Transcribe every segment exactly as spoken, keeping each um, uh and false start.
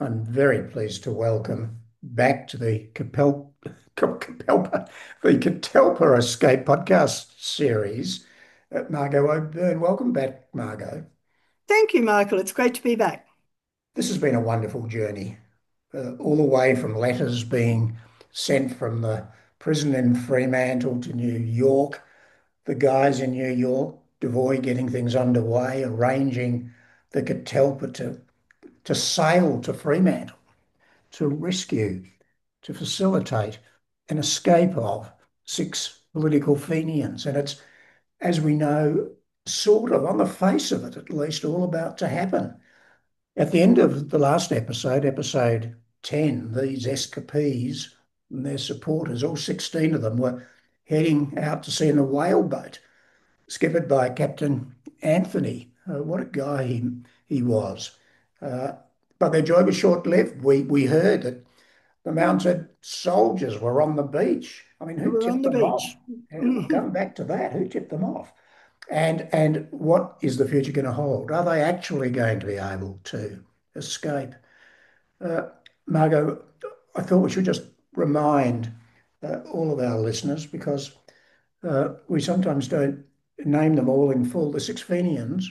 I'm very pleased to welcome back to the Capel, Capelpa, the Catalpa Escape podcast series, uh, Margot O'Byrne. Welcome back, Margot. Thank you, Michael. It's great to be back. This has been a wonderful journey, uh, all the way from letters being sent from the prison in Fremantle to New York, the guys in New York, Devoy getting things underway, arranging the Catalpa to, to sail to Fremantle, to rescue, to facilitate an escape of six political Fenians. And it's, as we know, sort of on the face of it, at least, all about to happen. At the end of the last episode, episode ten, these escapees and their supporters, all sixteen of them, were heading out to sea in a whaleboat, skippered by Captain Anthony. Uh, what a guy he, he was. Uh, but their joy was short-lived. We, we heard that the mounted soldiers were on the beach. I mean, who We're on tipped the them off? beach. And we'll come back to that. Who tipped them off? And and what is the future going to hold? Are they actually going to be able to escape? Uh, Margot, I thought we should just remind uh, all of our listeners because uh, we sometimes don't name them all in full. The Six Fenians: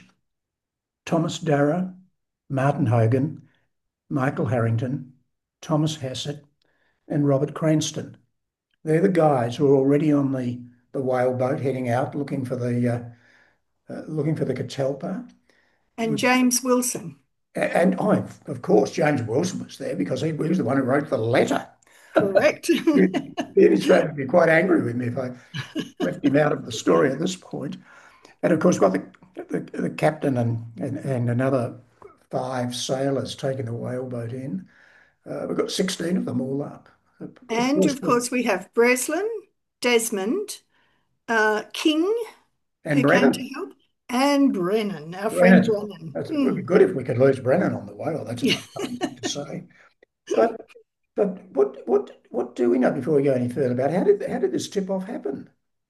Thomas Darrah, Martin Hogan, Michael Harrington, Thomas Hassett, and Robert Cranston. They're the guys who are already on the, the whaleboat heading out looking for the uh, uh, looking for the Catalpa. And James Wilson. And oh, of course, James Wilson was there because he, he was the one who wrote the letter. Correct. He, he's going to be quite angry with me if I left him out of the story at this point. And of course, we've got the, the, the captain and, and, and another five sailors taking the whaleboat in. Uh, we've got sixteen of them all up. Of And course, of course, we have Breslin, Desmond, uh, King, and who came to Brennan. help, and Brennan, our friend Brennan. Brennan. That's, it would be Mm. good if we could lose Brennan on the whale. That's a Yeah. funny thing to say. But but what what what do we know before we go any further about how did how did this tip off happen?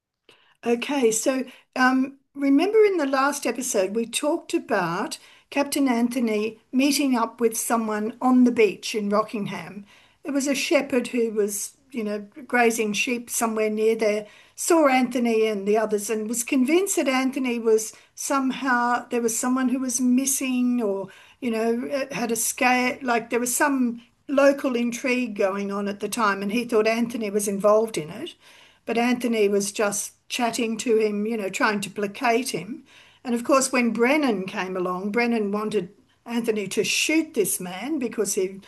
Okay, so um, remember in the last episode, we talked about Captain Anthony meeting up with someone on the beach in Rockingham. It was a shepherd who was, you know, grazing sheep somewhere near there, saw Anthony and the others, and was convinced that Anthony was somehow, there was someone who was missing or, you know, had escaped. Like there was some local intrigue going on at the time, and he thought Anthony was involved in it. But Anthony was just chatting to him, you know, trying to placate him. And of course, when Brennan came along, Brennan wanted Anthony to shoot this man because he,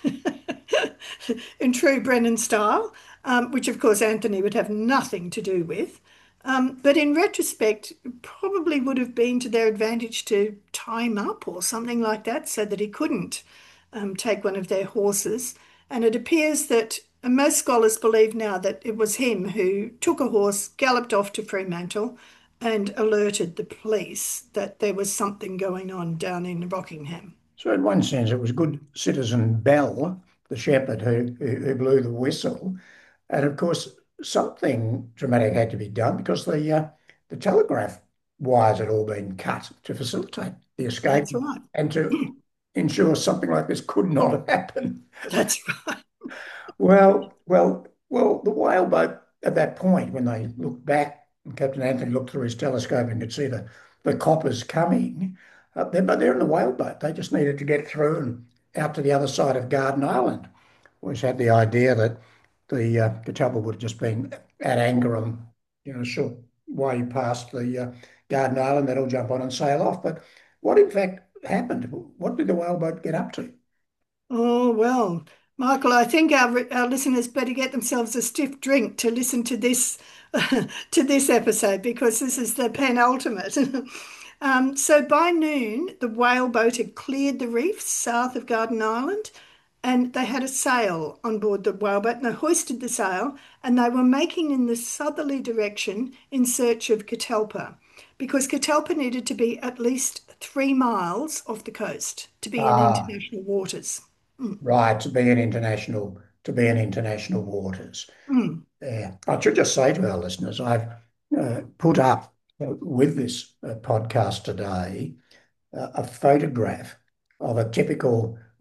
in true Brennan style, um, which of course Anthony would have nothing to do with. Um, but in retrospect, probably would have been to their advantage to tie him up or something like that so that he couldn't um, take one of their horses. And it appears that and most scholars believe now that it was him who took a horse, galloped off to Fremantle, and alerted the police that there was something going on down in Rockingham. So in one sense, it was good citizen Bell, the shepherd who, who who blew the whistle, and of course something dramatic had to be done because the uh, the telegraph wires had all been cut to facilitate the escape That's right. and to ensure something like this could not happen. That's right. Well, well, well, the whaleboat at that point, when they looked back, and Captain Anthony looked through his telescope and could see the, the coppers coming, uh, they're, but they're in the whaleboat. They just needed to get through and out to the other side of Garden Island. Always had the idea that the uh, Catawba would have just been at anchor on, you know, short way past the uh, Garden Island. They'd all jump on and sail off. But what in fact happened? What did the whaleboat get up to? Oh, well, Michael, I think our, our listeners better get themselves a stiff drink to listen to this to this episode because this is the penultimate. Um, so by noon, the whaleboat had cleared the reefs south of Garden Island, and they had a sail on board the whaleboat, and they hoisted the sail, and they were making in the southerly direction in search of Catalpa, because Catalpa needed to be at least three miles off the coast to be in Ah, international waters. Mm, right, to be in international to be in international waters. mm. Yeah, I should just say to our listeners, I've uh, put up uh, with this uh, podcast today uh, a photograph of a typical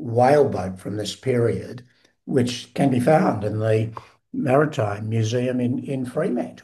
whaleboat from this period, which can be found in the Maritime Museum in, in Fremantle.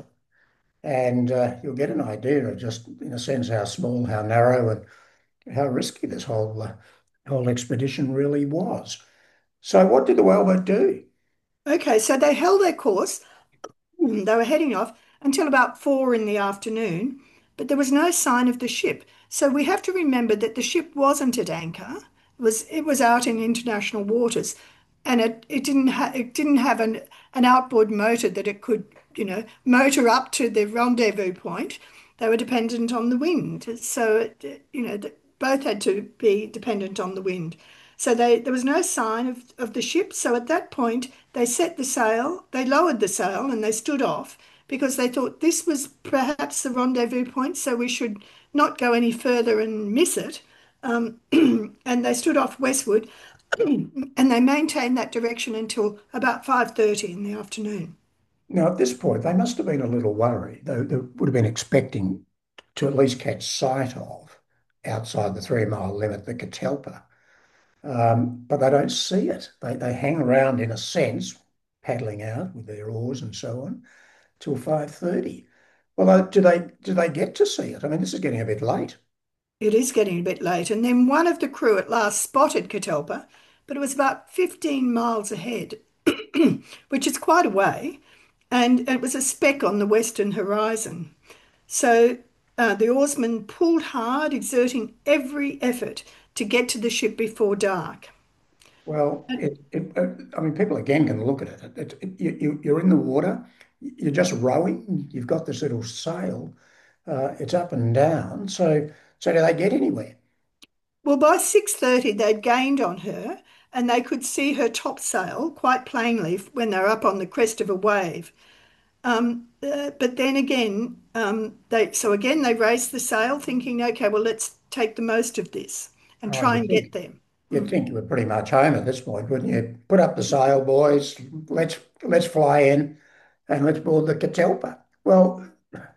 And uh, you'll get an idea of just, in a sense, how small, how narrow, and how risky this whole uh, whole expedition really was. So, what did the whaleboat do? Okay, so they held their course. They were heading off until about four in the afternoon, but there was no sign of the ship. So we have to remember that the ship wasn't at anchor. It was it was out in international waters, and it, it didn't ha it didn't have an an outboard motor that it could, you know, motor up to the rendezvous point. They were dependent on the wind. So it, you know, both had to be dependent on the wind. So they, there was no sign of, of the ship. So at that point, they set the sail, they lowered the sail, and they stood off because they thought this was perhaps the rendezvous point, so we should not go any further and miss it. Um, and they stood off westward, and they maintained that direction until about five thirty in the afternoon. Now, at this point, they must have been a little worried. They, they would have been expecting to at least catch sight of, outside the three mile limit, the Catalpa. Um, but they don't see it. They, they hang around, in a sense, paddling out with their oars and so on, till five thirty. Well, uh, do they do they get to see it? I mean, this is getting a bit late. It is getting a bit late, and then one of the crew at last spotted Catalpa, but it was about fifteen miles ahead, which is quite a way, and it was a speck on the western horizon. So uh, the oarsmen pulled hard, exerting every effort to get to the ship before dark. Well, it, it, uh, I mean, people again can look at it. It, it, you, you- you're in the water, you're just rowing, you've got this little sail, uh, it's up and down. So, so do they get anywhere? Well, by six thirty, they'd gained on her, and they could see her topsail quite plainly when they were up on the crest of a wave. Um, uh, but then again, um, they so again they raised the sail, thinking, okay, well, let's take the most of this and Oh, try you'd and get think, there. you'd think you were pretty much home at this point, wouldn't you? Put up the sail, boys. Let's let's fly in and let's board the Catalpa. Well,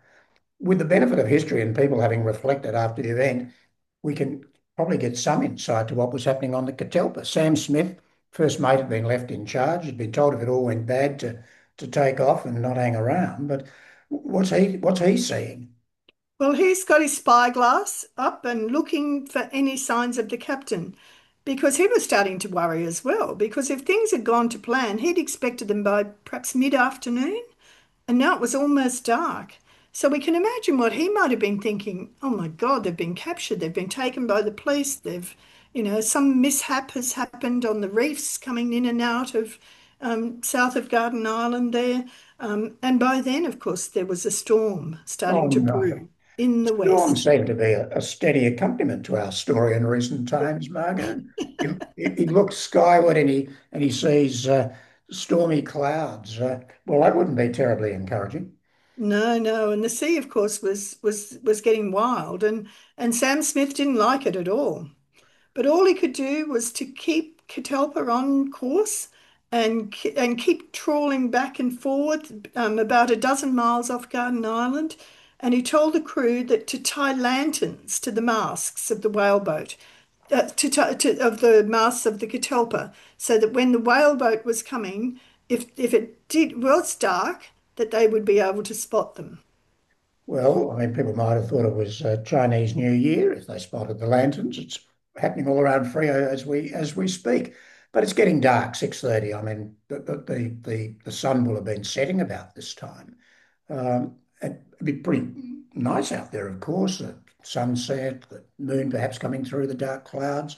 with the benefit of history and people having reflected after the event, we can probably get some insight to what was happening on the Catalpa. Sam Smith, first mate, had been left in charge. He'd been told if it all went bad to to take off and not hang around. But what's he what's he seeing? Well, he's got his spyglass up and looking for any signs of the captain because he was starting to worry as well. Because if things had gone to plan, he'd expected them by perhaps mid-afternoon, and now it was almost dark. So we can imagine what he might have been thinking. Oh my God, they've been captured. They've been taken by the police. They've, you know, some mishap has happened on the reefs coming in and out of um, south of Garden Island there. Um, and by then, of course, there was a storm Oh starting to no. brew in the Storm west. seemed to be a, a steady accompaniment to our story in recent times, Margaret. He, he looks skyward and he and he sees uh, stormy clouds. Uh, well, that wouldn't be terribly encouraging. No, no, and the sea, of course, was was was getting wild, and and Sam Smith didn't like it at all. But all he could do was to keep Catalpa on course and and keep trawling back and forward um, about a dozen miles off Garden Island. And he told the crew that to tie lanterns to the masts of the whaleboat, uh, to, ti- to of the masts of the Catalpa, so that when the whaleboat was coming, if if it did was dark, that they would be able to spot them. Well, I mean, people might have thought it was uh, Chinese New Year if they spotted the lanterns. It's happening all around Freo as we as we speak. But it's getting dark, six thirty. I mean, the the the, the sun will have been setting about this time. Um, it'd be pretty nice out there, of course, the sunset, the moon perhaps coming through the dark clouds.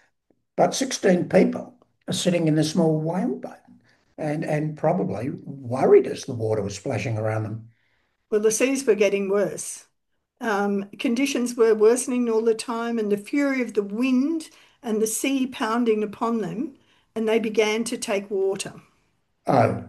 But sixteen people are sitting in this small whaleboat and, and probably worried as the water was splashing around them. Well, the seas were getting worse. Um, conditions were worsening all the time, and the fury of the wind and the sea pounding upon them, and they began to take water. Oh,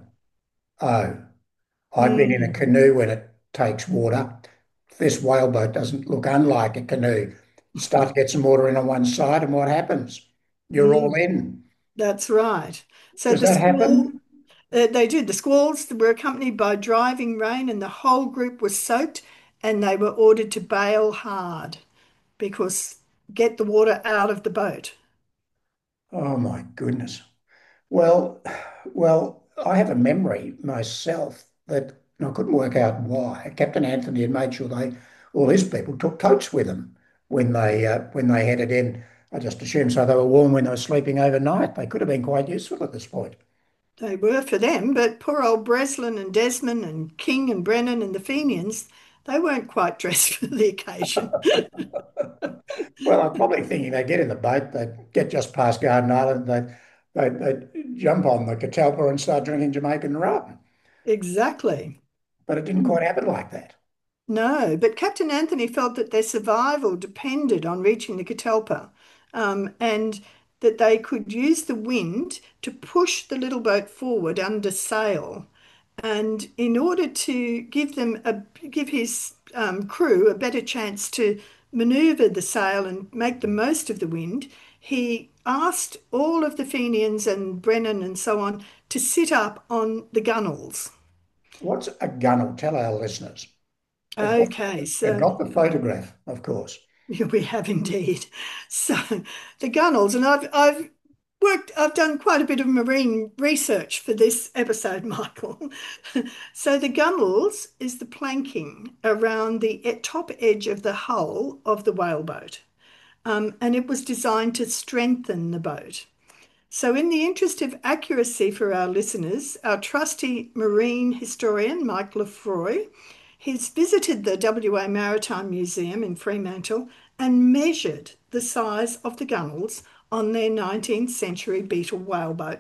oh, I've been in a Mm, canoe when it takes water. This whaleboat doesn't look unlike a canoe. You start to get some water in on one side, and what happens? You're all mm, in. that's right. So Does the that squall, happen? uh, they did. The squalls were accompanied by driving rain, and the whole group was soaked, and they were ordered to bail hard because get the water out of the boat. Oh my goodness. Well, well, I have a memory myself that and I couldn't work out why Captain Anthony had made sure they, all his people, took coats with them when they uh, when they headed in. I just assumed so they were warm when they were sleeping overnight. They could have been quite useful at this point. They were for them, but poor old Breslin and Desmond and King and Brennan and the Fenians, they weren't quite dressed for the occasion. Well, I'm probably thinking they'd get in the boat, they'd get just past Garden Island, they'd, they'd, they'd jump on the Catalpa and start drinking Jamaican rum. Exactly. But it didn't quite happen like that. No, but Captain Anthony felt that their survival depended on reaching the Catalpa, um, and that they could use the wind to push the little boat forward under sail. And in order to give them a give his um, crew a better chance to maneuver the sail and make the most of the wind, he asked all of the Fenians and Brennan and so on to sit up on the gunwales. What's a gunnel? Tell our listeners. They've got, Okay, they've so got the photograph, of course. we have indeed. So the gunnels, and I've I've worked, I've done quite a bit of marine research for this episode, Michael. So the gunnels is the planking around the e- top edge of the hull of the whaleboat, um, and it was designed to strengthen the boat. So, in the interest of accuracy for our listeners, our trusty marine historian, Mike Lefroy, has visited the W A Maritime Museum in Fremantle and measured the size of the gunnels on their nineteenth century Beetle whaleboat.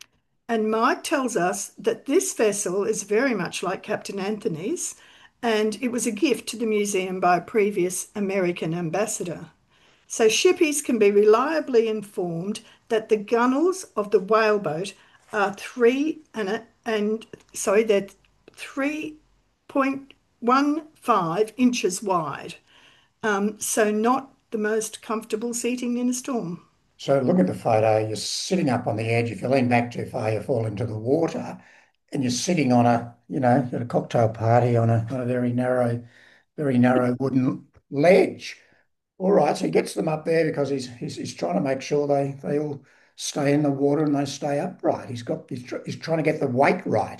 And Mike tells us that this vessel is very much like Captain Anthony's, and it was a gift to the museum by a previous American ambassador. So shippies can be reliably informed that the gunnels of the whaleboat are three and a, and sorry, they're three point one five inches wide. Um, so not the most comfortable seating in a storm. So look at the photo. You're sitting up on the edge. If you lean back too far, you fall into the water. And you're sitting on a, you know, at a cocktail party on a, on a very narrow, very narrow wooden ledge. All right, so he gets them up there because he's he's, he's trying to make sure they they all stay in the water and they stay upright. He's got he's, tr he's trying to get the weight right.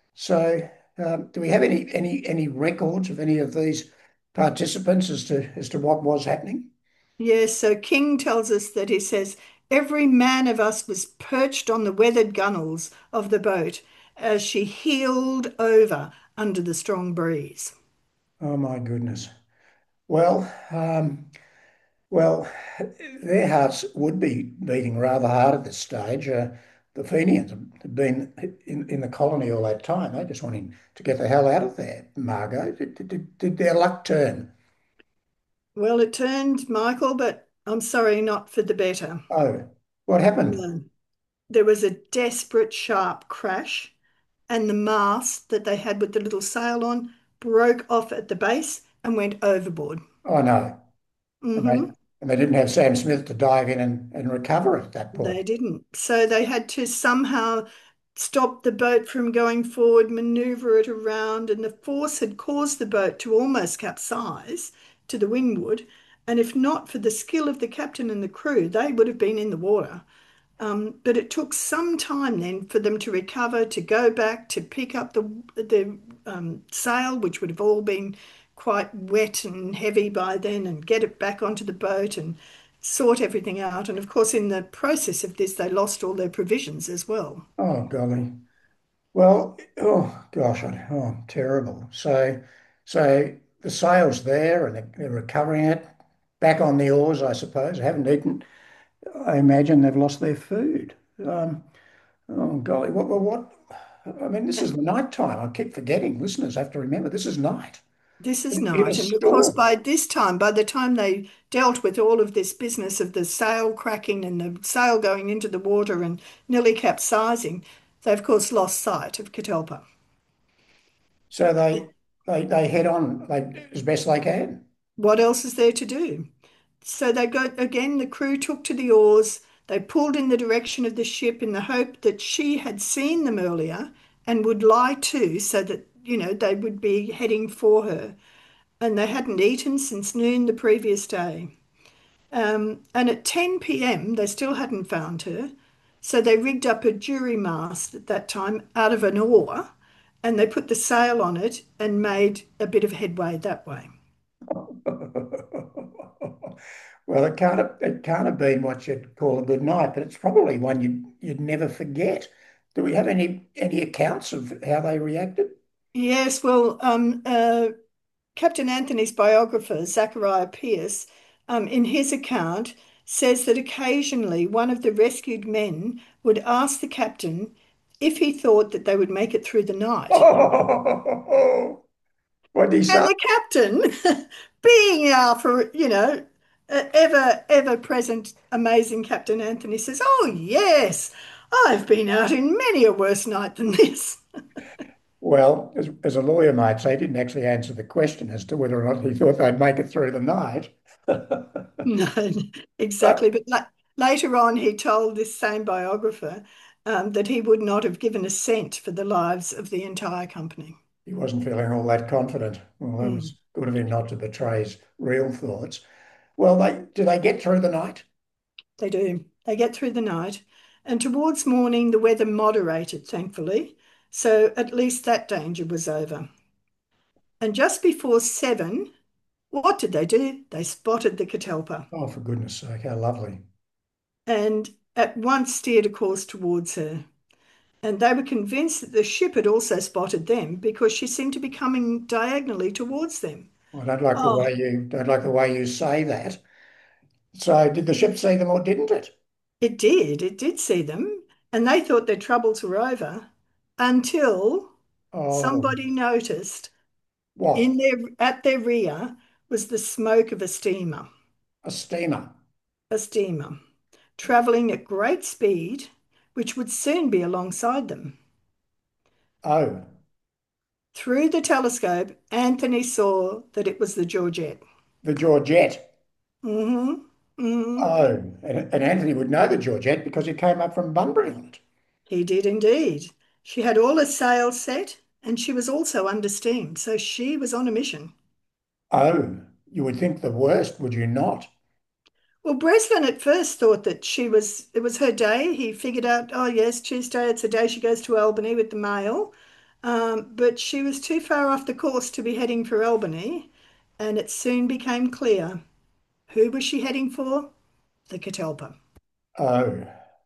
So, um, do we have any any any records of any of these participants as to as to what was happening? Yes, so King tells us that he says, every man of us was perched on the weathered gunwales of the boat as she heeled over under the strong breeze. Oh my goodness. Well, um, well, their hearts would be beating rather hard at this stage. Uh, the Fenians had been in, in the colony all that time. They just wanting to get the hell out of there. Margot, did, did, did their luck turn? Well, it turned, Michael, but I'm sorry, not for the better. Oh, what happened? No. There was a desperate, sharp crash, and the mast that they had with the little sail on broke off at the base and went overboard. Oh no. And they Hmm. and they didn't have Sam Smith to dive in and, and recover it at that They point. didn't. So they had to somehow stop the boat from going forward, maneuver it around, and the force had caused the boat to almost capsize to the windward. And if not for the skill of the captain and the crew, they would have been in the water. Um, but it took some time then for them to recover, to go back, to pick up the the um, sail, which would have all been quite wet and heavy by then, and get it back onto the boat and sort everything out. And of course, in the process of this, they lost all their provisions as well. Oh golly. Well, oh gosh, I, oh terrible. So so the sail's there and they're, they're recovering it. Back on the oars, I suppose. Haven't eaten. I imagine they've lost their food. Um, oh golly, what what what? I mean, this is the night time. I keep forgetting. Listeners have to remember this is night This is in, in a night. And of course, storm. by this time, by the time they dealt with all of this business of the sail cracking and the sail going into the water and nearly capsizing, they of course lost sight of Catalpa. So they they they head on they, as best they can. What else is there to do? So they got again, the crew took to the oars. They pulled in the direction of the ship in the hope that she had seen them earlier and would lie to, so that, you know, they would be heading for her. And they hadn't eaten since noon the previous day. Um, and at ten p m, they still hadn't found her. So they rigged up a jury mast at that time out of an oar and they put the sail on it and made a bit of headway that way. Well, it can't have, it can't have been what you'd call a good night, but it's probably one you'd you'd never forget. Do we have any any accounts of how they reacted? Yes, well, um, uh, Captain Anthony's biographer, Zachariah Pierce, um, in his account, says that occasionally one of the rescued men would ask the captain if he thought that they would make it through the night. What did he And say? the captain, being our, for you know, uh, ever ever present amazing Captain Anthony says, "Oh yes, I've been out in many a worse night than this." Well, as, as a lawyer might say, he didn't actually answer the question as to whether or not he thought they'd make it through the night. No, exactly. But But la later on, he told this same biographer um, that he would not have given a cent for the lives of the entire company. he wasn't feeling all that confident. Well, it Mm, was good of him not to betray his real thoughts. Well, they do they get through the night? they do. They get through the night, and towards morning, the weather moderated, thankfully. So at least that danger was over. And just before seven, what did they do? They spotted the Catalpa Oh, for goodness sake, how lovely. and at once steered a course towards her. And they were convinced that the ship had also spotted them because she seemed to be coming diagonally towards them. I don't like the Oh, way you don't like the way you say that. So did the ship see them or didn't it? it did. It did see them. And they thought their troubles were over until Oh, somebody noticed what? in their at their rear was the smoke of a steamer, A steamer. a steamer, traveling at great speed, which would soon be alongside them. Oh, Through the telescope, Anthony saw that it was the Georgette. the Georgette. hmm hmm Oh, and, and Anthony would know the Georgette because he came up from Bunbury on it. He did indeed. She had all her sails set, and she was also under steam, so she was on a mission. Oh, you would think the worst, would you not? Well, Breslin at first thought that she was it was her day. He figured out, oh yes, Tuesday, it's the day she goes to Albany with the mail. Um, but she was too far off the course to be heading for Albany, and it soon became clear who was she heading for? The Catalpa. Oh,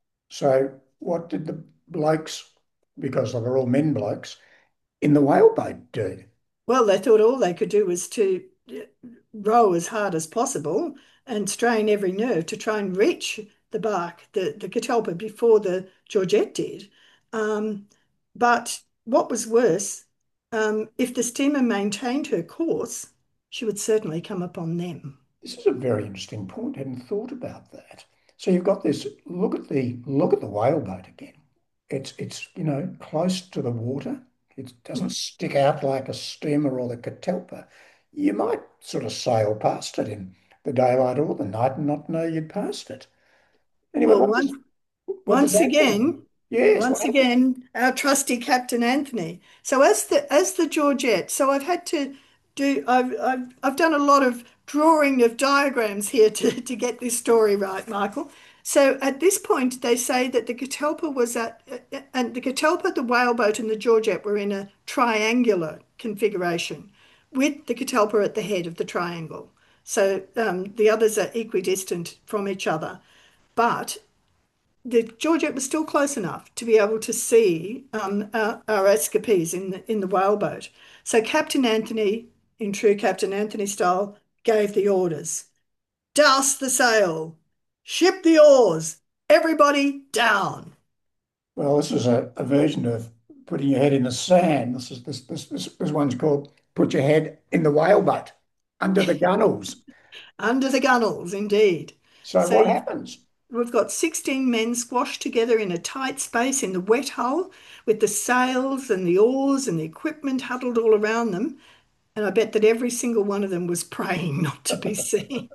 so what did the blokes, because they were all men blokes, in the whaleboat do? Well, they thought all they could do was to uh, row as hard as possible and strain every nerve to try and reach the bark, the, the Catalpa, before the Georgette did. Um, but what was worse, um, if the steamer maintained her course, she would certainly come upon them. This is a very interesting point. I hadn't thought about that. So you've got this. Look at the look at the whaleboat again. It's it's you know close to the water. It doesn't stick out like a steamer or the Catalpa. You might sort of sail past it in the daylight or the night and not know you'd passed it. Anyway, Well, what once does what does Once Anthony do? again, Yes, what once happened? again, our trusty Captain Anthony. So as the as the Georgette, so I've had to do I've I've I've done a lot of drawing of diagrams here to, to get this story right, Michael. So at this point, they say that the Catalpa was at and the Catalpa, the whaleboat, and the Georgette were in a triangular configuration, with the Catalpa at the head of the triangle. So um, the others are equidistant from each other, but the Georgette was still close enough to be able to see um, our, our escapees in the in the whaleboat. So Captain Anthony, in true Captain Anthony style, gave the orders: douse the sail, ship the oars, everybody down. Well, this is a, a version of putting your head in the sand. This is this this this, this one's called put your head in the whaleboat under the gunnels. Under the gunnels, indeed. So So what you've, happens? we've got sixteen men squashed together in a tight space in the wet hull with the sails and the oars and the equipment huddled all around them. And I bet that every single one of them was praying not to be seen.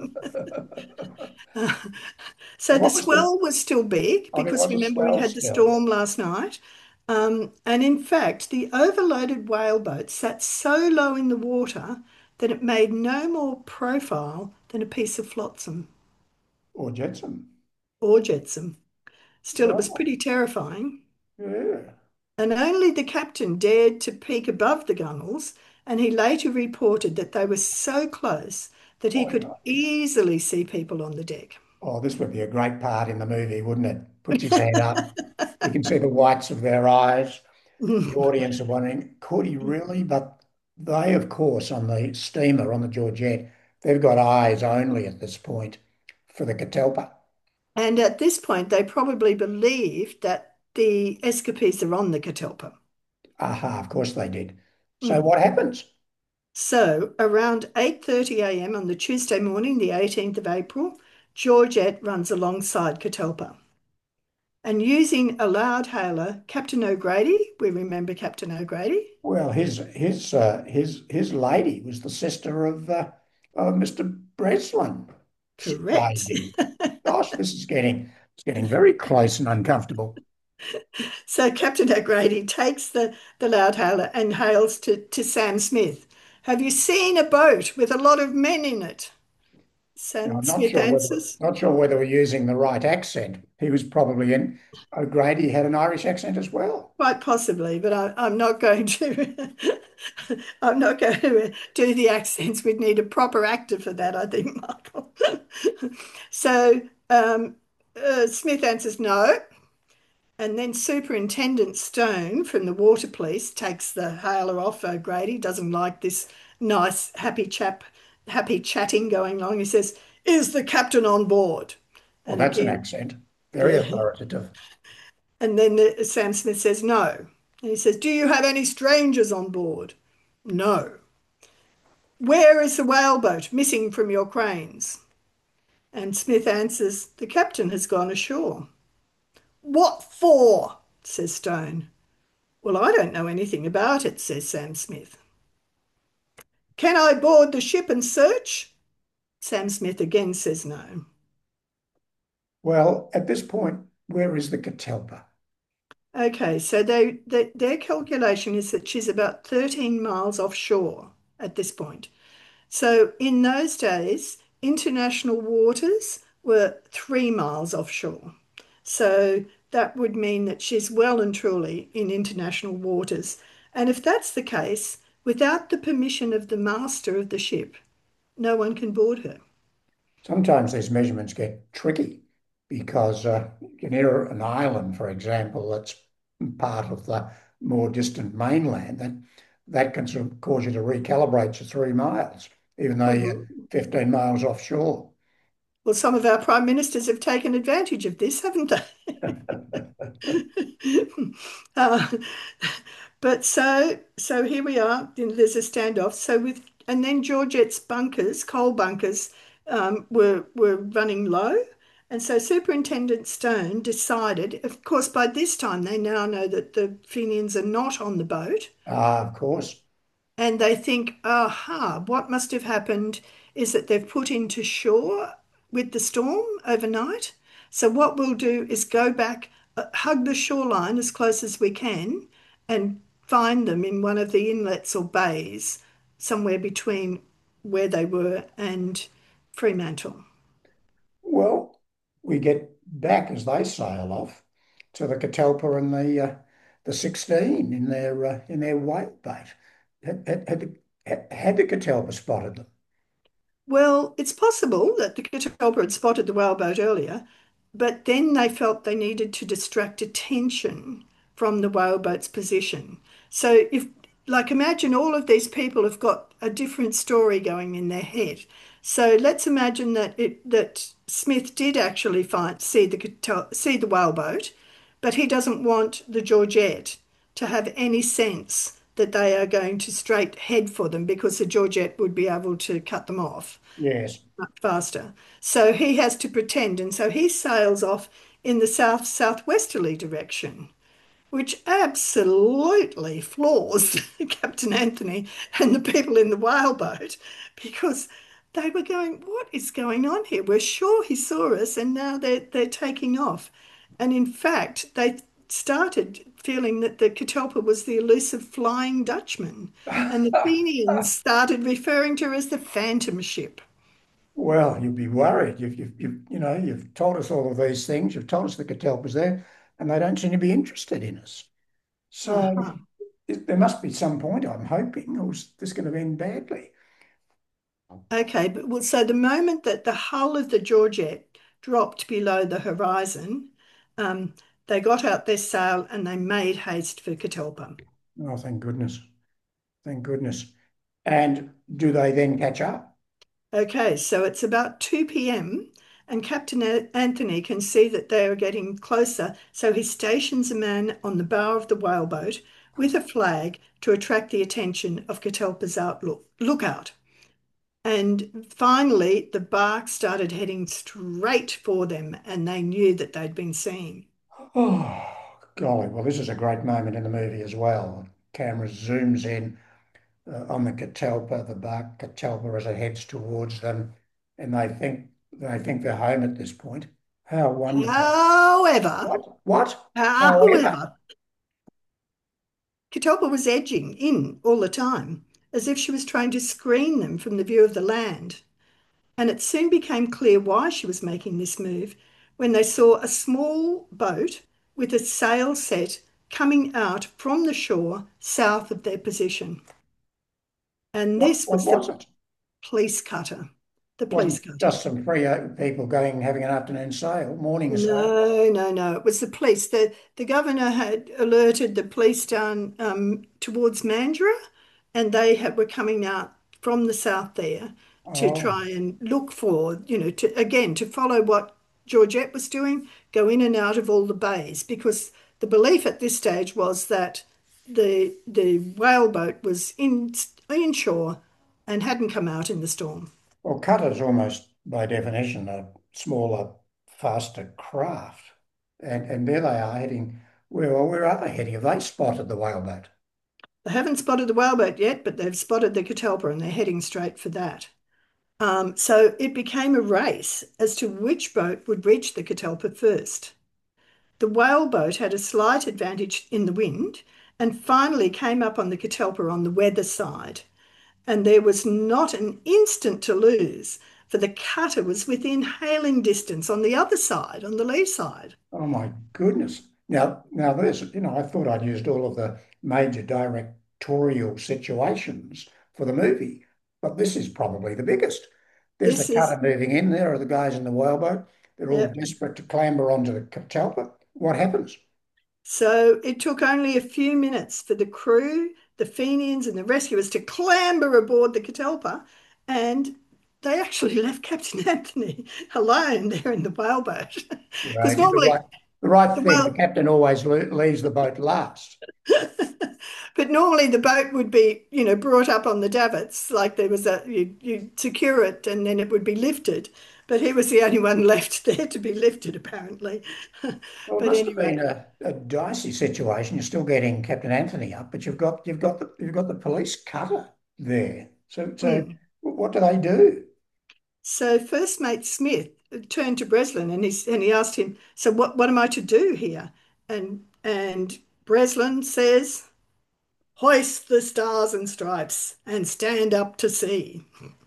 So And the what was the? swell was still big Oh, there because was a remember we'd swell had the still. storm last night. Um, and in fact, the overloaded whaleboat sat so low in the water that it made no more profile than a piece of flotsam. or Jetsam. or jetsam. Still, it was Right. pretty terrifying. Yeah. And only the captain dared to peek above the gunnels, and he later reported that they were so close that he Oh, could yeah. easily see people on the deck. Oh, this would be a great part in the movie, wouldn't it? Puts his hand up. You can see the whites of their eyes. The audience are wondering, could he really? But they, of course, on the steamer, on the Georgette, they've got eyes only at this point for the Catalpa. And at this point, they probably believed that the escapees are on the Catalpa. Aha, of course they did. So Mm. what happens? So around eight thirty a m on the Tuesday morning, the eighteenth of April, Georgette runs alongside Catalpa. And using a loudhailer, Captain O'Grady, we remember Captain O'Grady, Well, his his uh, his his lady was the sister of uh, of Mister Breslin. correct. Strange. Gosh, this is getting it's getting very close and uncomfortable. So Captain O'Grady takes the, the loudhailer and hails to, to Sam Smith. Have you seen a boat with a lot of men in it? Now, Sam I'm not Smith sure whether answers. not sure whether we're using the right accent. He was probably in O'Grady had an Irish accent as well. Quite possibly, but I, I'm not going to. I'm not going to do the accents. We'd need a proper actor for that, I think, Michael. So um, uh, Smith answers no, and then Superintendent Stone from the Water Police takes the hailer off O'Grady. Doesn't like this nice, happy chap, happy chatting going on. He says, "Is the captain on board?" Well, And that's an again, accent. Very yeah. authoritative. And then the, Sam Smith says, no. And he says, do you have any strangers on board? No. Where is the whaleboat missing from your cranes? And Smith answers, the captain has gone ashore. What for? Says Stone. Well, I don't know anything about it, says Sam Smith. Can I board the ship and search? Sam Smith again says no. Well, at this point, where is the Catalpa? Okay, so they, they, their calculation is that she's about thirteen miles offshore at this point. So in those days, international waters were three miles offshore. So that would mean that she's well and truly in international waters. And if that's the case, without the permission of the master of the ship, no one can board her. Sometimes these measurements get tricky because uh, you can hear an island, for example, that's part of the more distant mainland, that that can sort of cause you to recalibrate to three miles, even though you're Well, fifteen miles offshore. well, some of our prime ministers have taken advantage of this, haven't they? uh, but so so here we are. You know, there's a standoff. So with and then Georgette's bunkers, coal bunkers, um, were were running low, and so Superintendent Stone decided. Of course, by this time they now know that the Fenians are not on the boat, Ah, of course. and they think, aha, what must have happened is that they've put into shore with the storm overnight. So, what we'll do is go back, uh, hug the shoreline as close as we can, and find them in one of the inlets or bays, somewhere between where they were and Fremantle. Well, we get back as they sail off to the Catalpa and the uh, the sixteen in their uh, in their whale bait. Had, had, had, the, had the Catalpa spotted them? Well, it's possible that the Catalpa had spotted the whaleboat earlier, but then they felt they needed to distract attention from the whaleboat's position. So if, like, imagine all of these people have got a different story going in their head. So let's imagine that it that Smith did actually find see the Catal- see the whaleboat, but he doesn't want the Georgette to have any sense that they are going to straight head for them because the Georgette would be able to cut them off Yes. much faster. So he has to pretend, and so he sails off in the south southwesterly direction, which absolutely floors Captain Anthony and the people in the whaleboat because they were going, what is going on here? We're sure he saw us, and now they're they're taking off. And in fact, they started feeling that the Catalpa was the elusive Flying Dutchman, and the Fenians started referring to her as the Phantom Ship. Well, you'd be worried. You've, you've, you've, you know, you've told us all of these things. You've told us the Catalpa's there, and they don't seem to be interested in us. So Uh-huh. it- there must be some point, I'm hoping, or is this going to end badly? Okay, but well, so the moment that the hull of the Georgette dropped below the horizon, um, they got out their sail and they made haste for Catalpa. Oh, thank goodness. Thank goodness. And do they then catch up? Okay, so it's about two p m and Captain A- Anthony can see that they are getting closer, so he stations a man on the bow of the whaleboat with a flag to attract the attention of Catalpa's outlook lookout. And finally, the bark started heading straight for them, and they knew that they'd been seen. Oh, golly. Well, this is a great moment in the movie as well. Camera zooms in uh, on the Catalpa, the bark Catalpa as it heads towards them, and they think they think they're home at this point. How wonderful. However, What? What? However, however, Catalpa was edging in all the time, as if she was trying to screen them from the view of the land. And it soon became clear why she was making this move when they saw a small boat with its sail set coming out from the shore south of their position. And what, this what was was the it? police cutter. The police Wasn't cutter. just some free uh, people going having an afternoon sail, morning sail. No, no, no. It was the police. The the governor had alerted the police down um, towards Mandurah, and they had, were coming out from the south there to Oh, try and look for, you know, to again to follow what Georgette was doing, go in and out of all the bays, because the belief at this stage was that the the whaleboat was in inshore and hadn't come out in the storm. well, cutter's almost by definition a smaller, faster craft, and and there they are heading. Where well, where are they heading? Have they spotted the whaleboat? They haven't spotted the whaleboat yet, but they've spotted the Catalpa and they're heading straight for that. Um, so it became a race as to which boat would reach the Catalpa first. The whaleboat had a slight advantage in the wind and finally came up on the Catalpa on the weather side. And there was not an instant to lose, for the cutter was within hailing distance on the other side, on the lee side. Oh my goodness! Now, now this, you know, I thought I'd used all of the major directorial situations for the movie, but this is probably the biggest. There's the This is, cutter moving in. There are the guys in the whaleboat. They're all yeah. desperate to clamber onto the Catalpa. What happens? So it took only a few minutes for the crew, the Fenians, and the rescuers to clamber aboard the Catalpa, and they actually left Captain Anthony alone there in the whaleboat. Well, Because he did the normally, right, the right the thing. The whale, captain always le- leaves the boat last. but normally the boat would be, you know, brought up on the davits, like there was a you you secure it and then it would be lifted. But he was the only one left there to be lifted, apparently. Well, it But must have anyway, been a, a dicey situation. You're still getting Captain Anthony up, but you've got you've got the you've got the police cutter there. So so mm. what do they do? So first mate Smith turned to Breslin and he and he asked him, "So what what am I to do here?" And and Breslin says, "Hoist the stars and stripes and stand up to sea."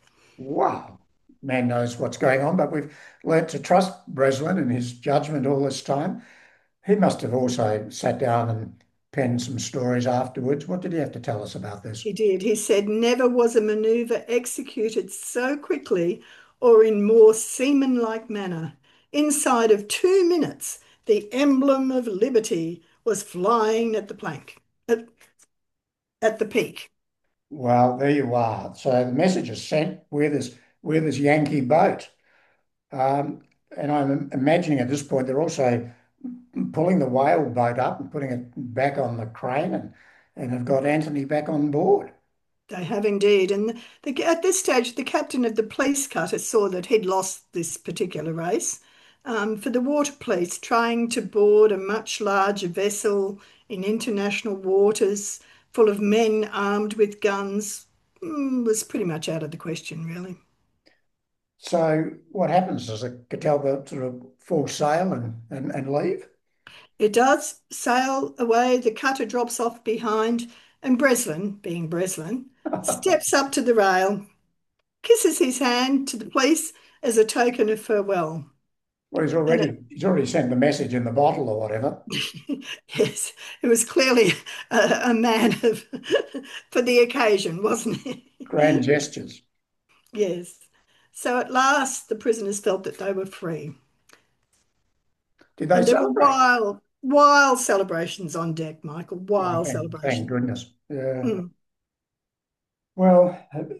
Wow, man knows what's going on, but we've learnt to trust Breslin and his judgment all this time. He must have also sat down and penned some stories afterwards. What did he have to tell us about this? He did. He said, "Never was a maneuver executed so quickly or in more seaman-like manner. Inside of two minutes, the emblem of liberty was flying at the plank, at, at the peak." Well, there you are. So the message is sent. We're this we're this Yankee boat. Um, and I'm imagining at this point they're also pulling the whale boat up and putting it back on the crane and and have got Anthony back on board. They have indeed. And the, at this stage, the captain of the police cutter saw that he'd lost this particular race. Um, for the water police, trying to board a much larger vessel in international waters full of men armed with guns mm, was pretty much out of the question, really. So what happens? Does the Catalpa sort of full sail and, and, and leave? It does sail away, the cutter drops off behind, and Breslin, being Breslin, steps up to the rail kisses his hand to the police as a token of farewell. Well, he's And already it, he's already sent the message in the bottle or whatever. yes, it was clearly a, a man of for the occasion, wasn't it? Grand gestures. Yes. So at last the prisoners felt that they were free. Did they And there were celebrate? wild, wild celebrations on deck, Michael. Oh, Wild thank, thank celebrations. goodness. Yeah. Mm. Well,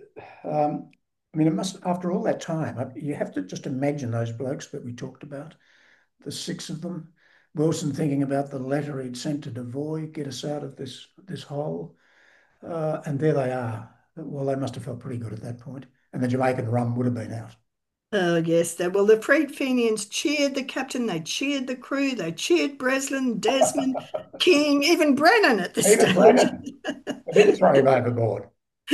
um, I mean, it must, after all that time, I- you have to just imagine those blokes that we talked about, the six of them. Wilson thinking about the letter he'd sent to Devoy, get us out of this this hole. Uh, and there they are. Well, they must have felt pretty good at that point. And the Jamaican rum would have been out. Oh, yes. They, well, the freed Fenians cheered the captain, they cheered the crew, they cheered Breslin, Desmond, King, even Brennan at this Even stage. Brennan, they didn't throw him overboard.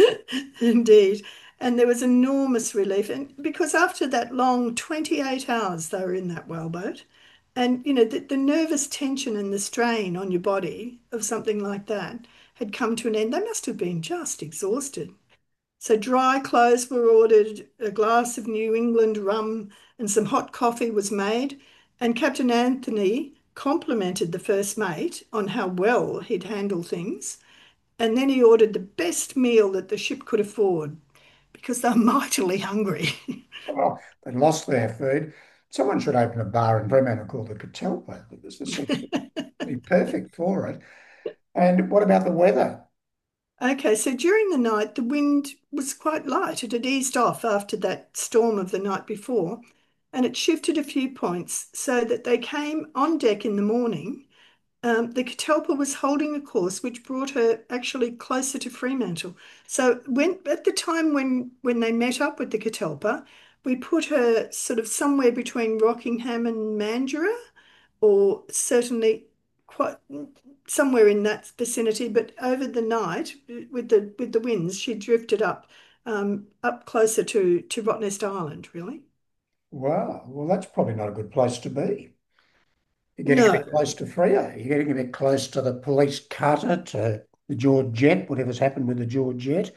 Indeed. And there was enormous relief. And because after that long twenty-eight hours they were in that whaleboat, and you know, the, the nervous tension and the strain on your body of something like that had come to an end. They must have been just exhausted. So dry clothes were ordered, a glass of New England rum and some hot coffee was made, and Captain Anthony complimented the first mate on how well he'd handled things. And then he ordered the best meal that the ship could afford because they're mightily hungry. Oh, they lost their food. Someone should open a bar in Fremantle called the Catalpa. This, this seems to be perfect for it. And what about the weather? Okay, so during the night, the wind was quite light. It had eased off after that storm of the night before, and it shifted a few points so that they came on deck in the morning. Um, the Catalpa was holding a course which brought her actually closer to Fremantle. So when at the time when when they met up with the Catalpa, we put her sort of somewhere between Rockingham and Mandurah, or certainly quite somewhere in that vicinity. But over the night, with the with the winds, she drifted up um, up closer to to Rottnest Island, really. Wow, well, that's probably not a good place to be. You're getting a No, bit close to Freo. You're getting a bit close to the police cutter, to the Georgette, whatever's happened with the Georgette.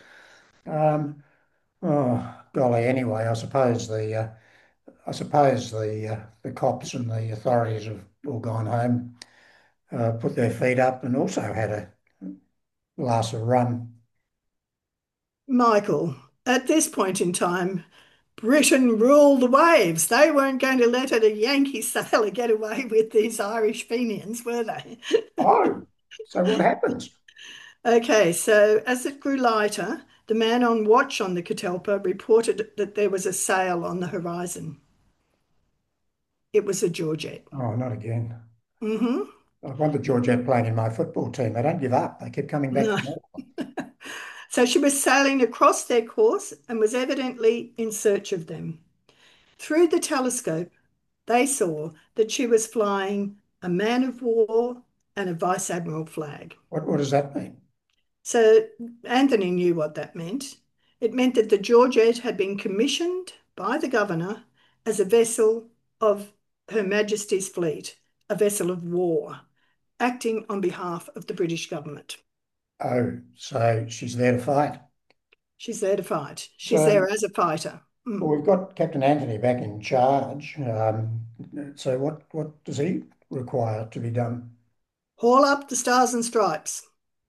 Um, oh, golly, anyway, I suppose the uh, I suppose the uh, the cops and the authorities have all gone home, uh, put their feet up, and also had a glass of rum. Michael, at this point in time, Britain ruled the waves. They weren't going to let a Yankee sailor get away with these Irish Fenians, were they? Oh, so what happens? Okay, so as it grew lighter, the man on watch on the Catalpa reported that there was a sail on the horizon. It was a Georgette. Oh, not again. Hmm. I want the Georgette playing in my football team. They don't give up. They keep coming back No. for more. So she was sailing across their course and was evidently in search of them. Through the telescope, they saw that she was flying a man of war and a vice admiral flag. What, what does that mean? So Anthony knew what that meant. It meant that the Georgette had been commissioned by the governor as a vessel of Her Majesty's fleet, a vessel of war, acting on behalf of the British government. Oh, so she's there to fight. She's there to fight. She's So, there as a fighter. well, Mm. we've got Captain Anthony back in charge. Um, so what, what does he require to be done? Haul up the stars and stripes.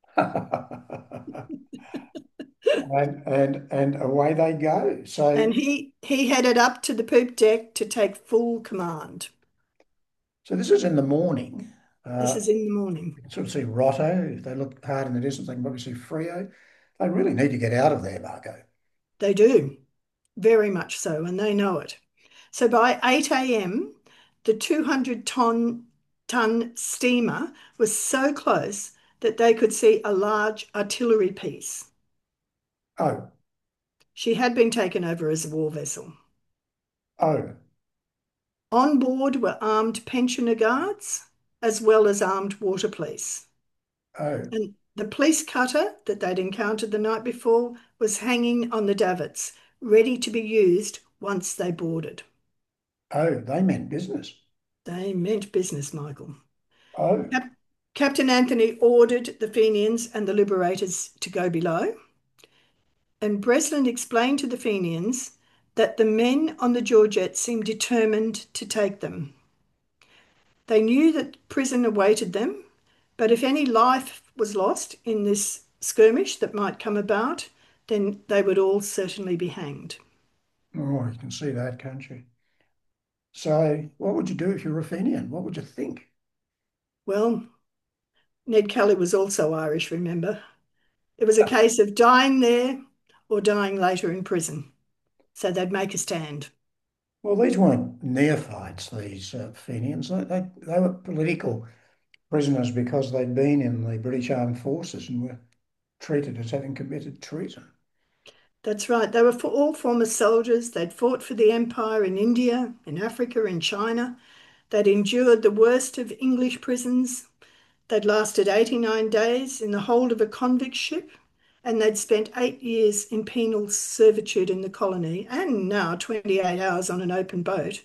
And and and away they go. So And he he headed up to the poop deck to take full command. so this is in the morning. This Uh, is in the morning. you can sort of see Rotto. If they look hard in the distance, they can probably see Frio. They really need to get out of there, Marco. They do, very much so, and they know it. So by eight a m, the two hundred ton ton steamer was so close that they could see a large artillery piece. Oh, She had been taken over as a war vessel. oh, On board were armed pensioner guards as well as armed water police. oh, And the police cutter that they'd encountered the night before was hanging on the davits, ready to be used once they boarded. oh, they meant business. They meant business, Michael. Oh, Cap- Captain Anthony ordered the Fenians and the liberators to go below. And Breslin explained to the Fenians that the men on the Georgette seemed determined to take them. They knew that prison awaited them, but if any life was lost in this skirmish that might come about, then they would all certainly be hanged. Oh, you can see that, can't you? So, what would you do if you're a Fenian? What would you think? Well, Ned Kelly was also Irish, remember? It was a case of dying there or dying later in prison. So they'd make a stand. Well, these weren't neophytes, these uh, Fenians. They, they, they were political prisoners because they'd been in the British Armed Forces and were treated as having committed treason. That's right. They were for all former soldiers. They'd fought for the empire in India, in Africa, in China. They'd endured the worst of English prisons. They'd lasted eighty-nine days in the hold of a convict ship, and they'd spent eight years in penal servitude in the colony, and now twenty-eight hours on an open boat.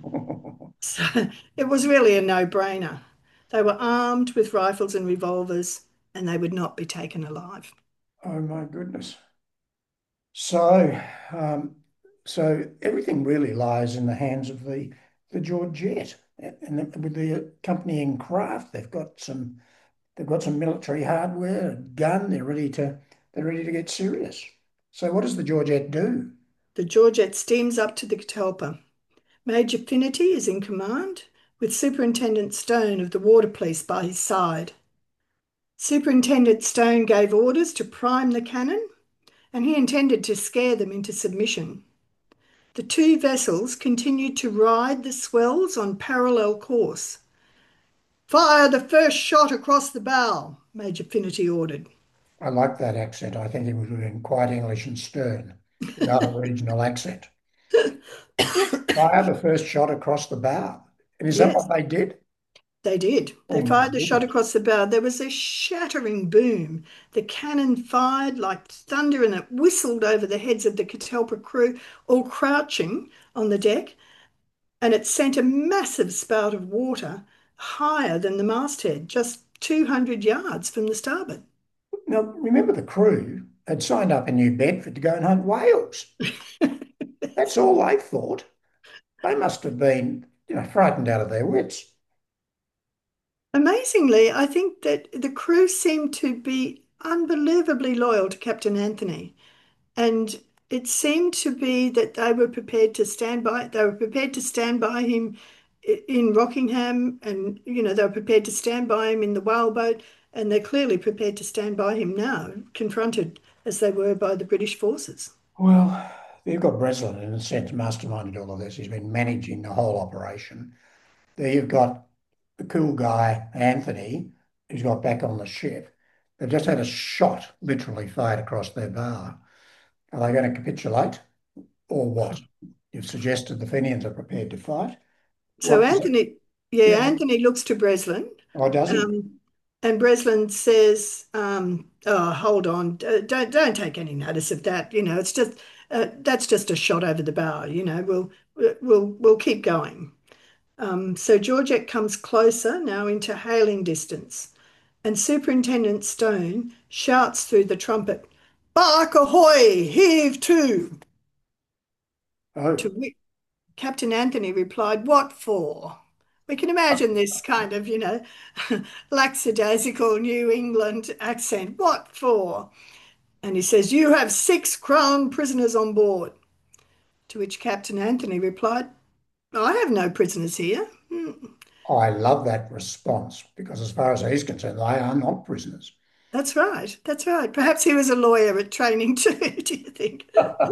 So it was really a no-brainer. They were armed with rifles and revolvers, and they would not be taken alive. Oh my goodness. So, um, so everything really lies in the hands of the the Georgette, and the, with the accompanying craft, they've got some they've got some military hardware, a gun. They're ready to they're ready to get serious. So, what does the Georgette do? The Georgette steams up to the Catalpa. Major Finnerty is in command, with Superintendent Stone of the Water Police by his side. Superintendent Stone gave orders to prime the cannon, and he intended to scare them into submission. The two vessels continued to ride the swells on parallel course. Fire the first shot across the bow, Major Finnerty ordered. I like that accent. I think he was doing quite English and stern, without a regional accent. Fire the first shot across the bow. And is that Yes, what they did? they did. Oh They my fired the shot goodness. across the bow. There was a shattering boom. The cannon fired like thunder and it whistled over the heads of the Catalpa crew, all crouching on the deck, and it sent a massive spout of water higher than the masthead, just two hundred yards from the starboard. Now, remember the crew had signed up in New Bedford to go and hunt whales. That's all they thought. They must have been, you know, frightened out of their wits. Amazingly, I think that the crew seemed to be unbelievably loyal to Captain Anthony. And it seemed to be that they were prepared to stand by, they were prepared to stand by him in Rockingham, and you know, they were prepared to stand by him in the whaleboat, and they're clearly prepared to stand by him now, confronted as they were by the British forces. Well, you've got Breslin, in a sense, masterminded all of this. He's been managing the whole operation. There you've got the cool guy, Anthony, who's got back on the ship. They've just had a shot literally fired across their bow. Are they going to capitulate or what? You've suggested the Fenians are prepared to fight. So What does it? Anthony, yeah, Yeah. Anthony looks to Breslin, Oh, does he? um, and Breslin says, um, "Oh, hold on, uh, don't don't take any notice of that. You know, it's just uh, that's just a shot over the bow. You know, we'll we'll we'll keep going." Um, so Georgette comes closer now into hailing distance, and Superintendent Stone shouts through the trumpet, "Bark ahoy! Heave to!" Oh, To which Captain Anthony replied, "What for?" We can imagine this kind of, you know, lackadaisical New England accent. What for? And he says, "You have six crown prisoners on board." To which Captain Anthony replied, "I have no prisoners here." "Hmm, I love that response because, as far as he's concerned, they are not prisoners. that's right. That's right. Perhaps he was a lawyer at training too, do you think?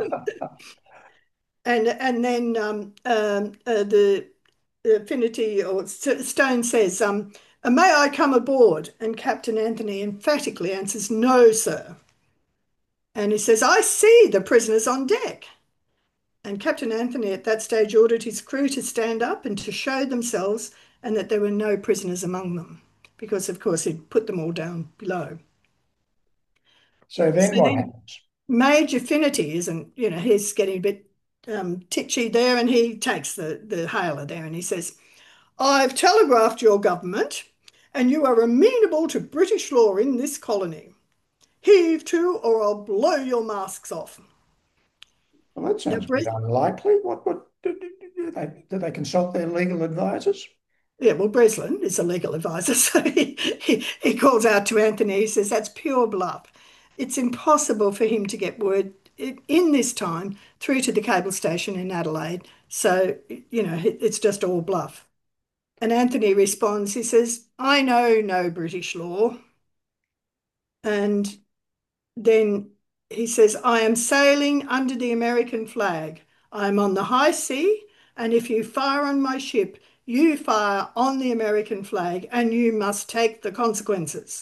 And and then um, um, uh, the Affinity or Stone says, um, "May I come aboard?" And Captain Anthony emphatically answers, "No, sir." And he says, "I see the prisoners on deck." And Captain Anthony at that stage ordered his crew to stand up and to show themselves and that there were no prisoners among them, because of course he'd put them all down below. So So then what then happens? Major Finnerty isn't, you know, he's getting a bit um, titchy there, and he takes the, the hailer there and he says, "I've telegraphed your government and you are amenable to British law in this colony. Heave to, or I'll blow your masks off. Well, that Now, sounds a bit Bres- unlikely. What, what, do, do, do they, do they consult their legal advisors? yeah, well, Breslin is a legal advisor, so he, he, he calls out to Anthony. He says that's pure bluff. It's impossible for him to get word i- in this time through to the cable station in Adelaide. So, you know, it- it's just all bluff. And Anthony responds, he says, I know no British law. And then he says, I am sailing under the American flag. I am on the high sea, and if you fire on my ship, you fire on the American flag, and you must take the consequences.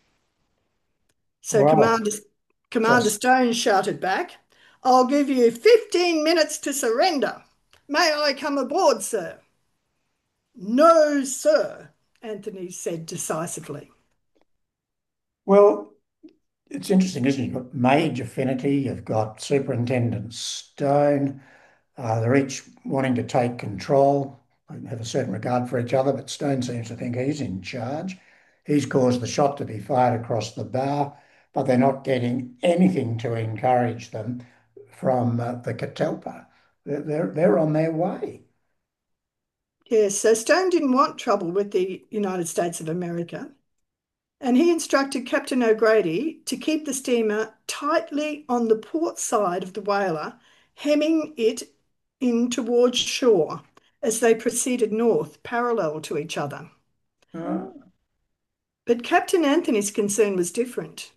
So Well, Commander, Commander just Stone shouted back, I'll give you fifteen minutes to surrender. May I come aboard, sir? No, sir, Anthony said decisively. well, it's interesting, isn't it? You've got Major Finnerty, you've got Superintendent Stone. Uh, they're each wanting to take control, have a certain regard for each other, but Stone seems to think he's in charge. He's caused the shot to be fired across the bow, but they're not getting anything to encourage them from uh, the Catalpa. They're, they're, they're on their way. Yes, so Stone didn't want trouble with the United States of America, and he instructed Captain O'Grady to keep the steamer tightly on the port side of the whaler, hemming it in towards shore as they proceeded north, parallel to each other. Uh, But Captain Anthony's concern was different.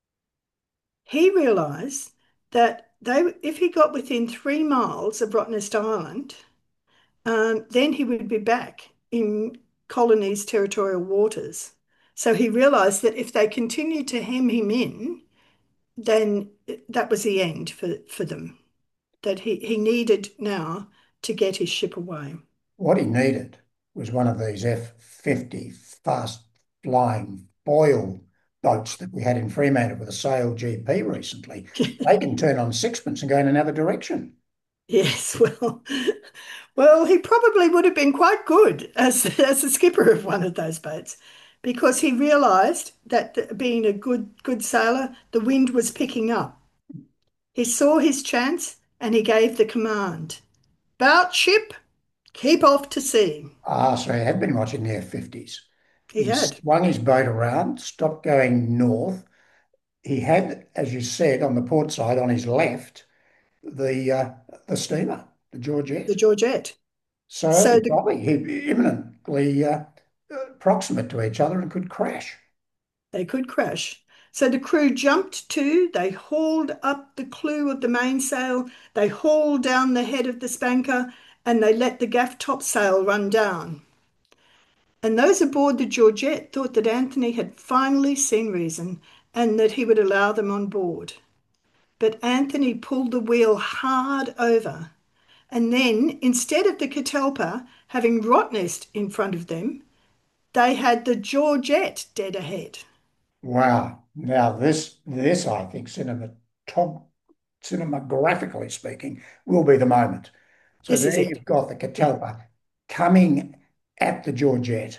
He realised that they, if he got within three miles of Rottnest Island, um, then he would be back in colony's territorial waters. So he realised that if they continued to hem him in, then that was the end for, for them, that he, he needed now to get his ship away. what he needed was one of these F fifty fast flying foil boats that we had in Fremantle with a Sail G P recently. They can turn on sixpence and go in another direction. Yes, well, well, he probably would have been quite good as as the skipper of one of those boats, because he realised that being a good good sailor, the wind was picking up. He saw his chance and he gave the command, "Bout ship, keep off to sea." Ah, so he had been watching the F fifties. He He had swung his boat around, stopped going north. He had, as you said, on the port side, on his left, the uh, the steamer, the the Georgette. Georgette. So So the, probably he imminently uh, uh, proximate to each other and could crash. they could crash. So the crew jumped to, they hauled up the clew of the mainsail, they hauled down the head of the spanker, and they let the gaff topsail run down. And those aboard the Georgette thought that Anthony had finally seen reason and that he would allow them on board. But Anthony pulled the wheel hard over. And then, instead of the Catalpa having Rottnest in front of them, they had the Georgette dead ahead. Wow. Now this this I think cinema top cinematographically speaking will be the moment. So This is there it. you've got the Yeah. Catalpa coming at the Georgette.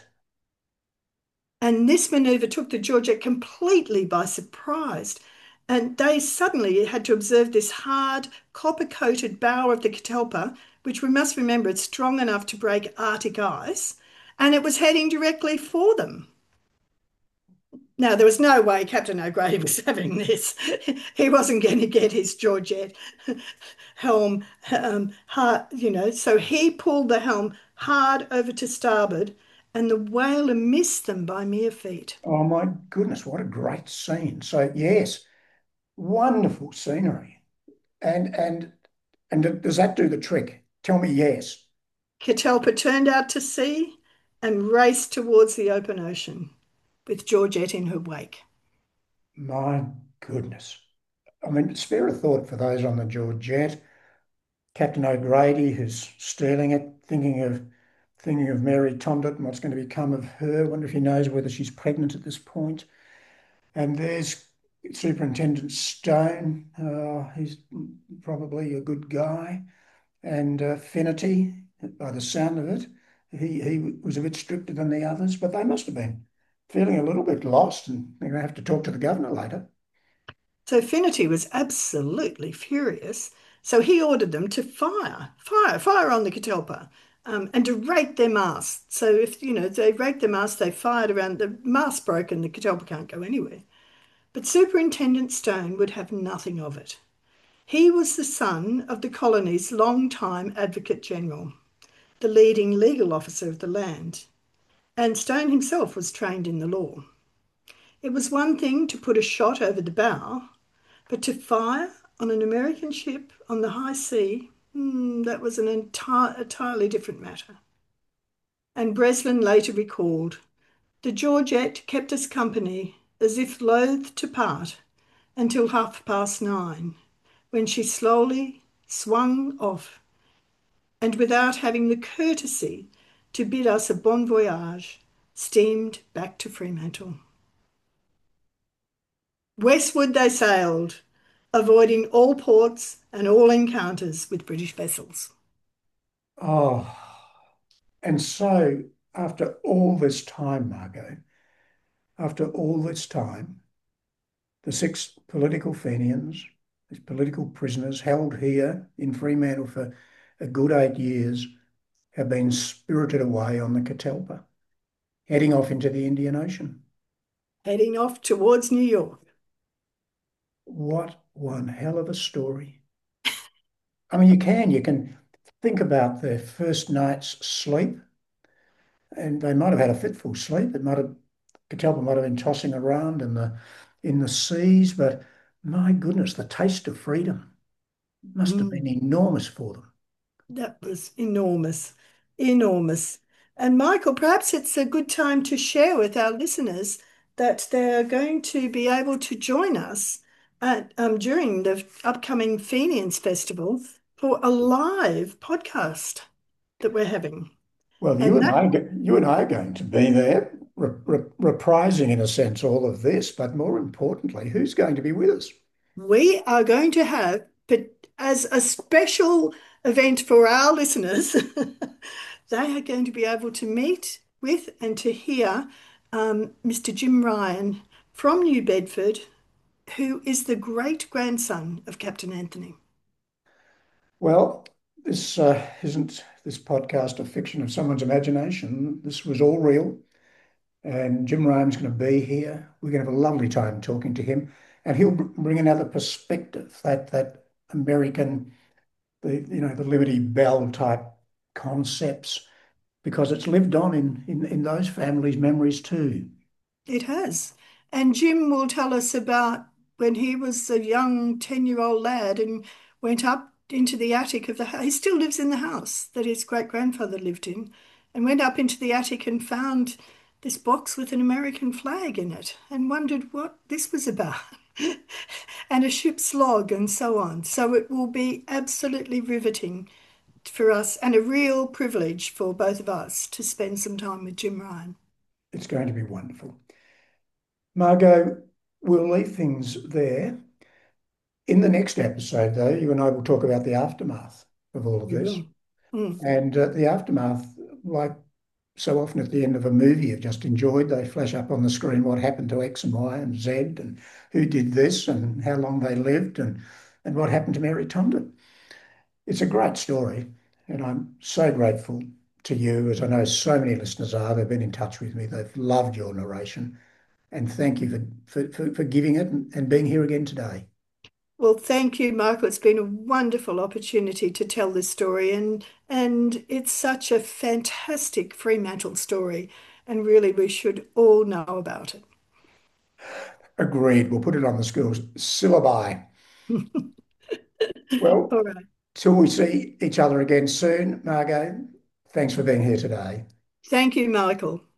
And this maneuver took the Georgette completely by surprise. And they suddenly had to observe this hard, copper coated bow of the Catalpa, which we must remember it's strong enough to break Arctic ice, and it was heading directly for them. Now, there was no way Captain O'Grady was having this. He wasn't going to get his Georgette helm, um, hard, you know, so he pulled the helm hard over to starboard, and the whaler missed them by mere feet. Oh my goodness, what a great scene. So yes, wonderful scenery. And and and does that do the trick? Tell me yes. Catalpa turned out to sea and raced towards the open ocean with Georgette in her wake. My goodness. I mean, spare a thought for those on the Georgette. Captain O'Grady, who's stealing it, thinking of thinking of Mary Tomdit and what's going to become of her. Wonder if he knows whether she's pregnant at this point. And there's Superintendent Stone. Uh, he's probably a good guy. And uh, Finnerty, by the sound of it, he he was a bit stricter than the others, but they must have been feeling a little bit lost, and they're going to have to talk to the governor later. So Finnerty was absolutely furious. So he ordered them to fire, fire, fire on the Catalpa, um, and to rake their mast. So if you know they raked their mast, they fired around the mast broke and the Catalpa can't go anywhere. But Superintendent Stone would have nothing of it. He was the son of the colony's long-time Advocate General, the leading legal officer of the land, and Stone himself was trained in the law. It was one thing to put a shot over the bow, but to fire on an American ship on the high sea, hmm, that was an entire, entirely different matter. And Breslin later recalled, the Georgette kept us company as if loath to part until half past nine, when she slowly swung off and without having the courtesy to bid us a bon voyage, steamed back to Fremantle. Westward they sailed, avoiding all ports and all encounters with British vessels. Oh, and so after all this time, Margot, after all this time, the six political Fenians, these political prisoners held here in Fremantle for a good eight years, have been spirited away on the Catalpa, heading off into the Indian Ocean. Heading off towards New York. What one hell of a story. I mean, you can, you can think about their first night's sleep, and they might have had a fitful sleep. It might have, Catalpa might have been tossing around in the in the seas, but my goodness, the taste of freedom must have been Mm, enormous for them. that was enormous, enormous. And Michael, perhaps it's a good time to share with our listeners that they're going to be able to join us at, um, during the upcoming Fenians Festival for a live podcast that we're having. Well, you And and that I, you and I are going to be there, re re reprising in a sense all of this, but more importantly, who's going to be with us? we are going to have, but as a special event for our listeners, they are going to be able to meet with and to hear um, Mister Jim Ryan from New Bedford, who is the great grandson of Captain Anthony. Well, this uh, isn't this podcast a fiction of someone's imagination. This was all real. And Jim Ryan's going to be here. We're going to have a lovely time talking to him, and he'll bring another perspective, that that American, the you know the Liberty Bell type concepts, because it's lived on in in, in those families' memories too. It has. And Jim will tell us about when he was a young ten-year-old lad and went up into the attic of the house. He still lives in the house that his great-grandfather lived in, and went up into the attic and found this box with an American flag in it and wondered what this was about. And a ship's log and so on. So it will be absolutely riveting for us and a real privilege for both of us to spend some time with Jim Ryan. It's going to be wonderful. Margot, we'll leave things there. In the next episode, though, you and I will talk about the aftermath of all of You this. will. Mm. And uh, the aftermath, like so often at the end of a movie you've just enjoyed, they flash up on the screen what happened to X and Y and Z and who did this and how long they lived and, and what happened to Mary Tonden. It's a great story, and I'm so grateful to you, as I know so many listeners are. They've been in touch with me. They've loved your narration. And thank you for, for, for, for giving it and, and being here again today. Well, thank you, Michael. It's been a wonderful opportunity to tell this story, and and it's such a fantastic Fremantle story, and really we should all know about it. Agreed. We'll put it on the school's syllabi. Well, All right. till we see each other again soon, Margot, thanks for being here today. Thank you, Michael.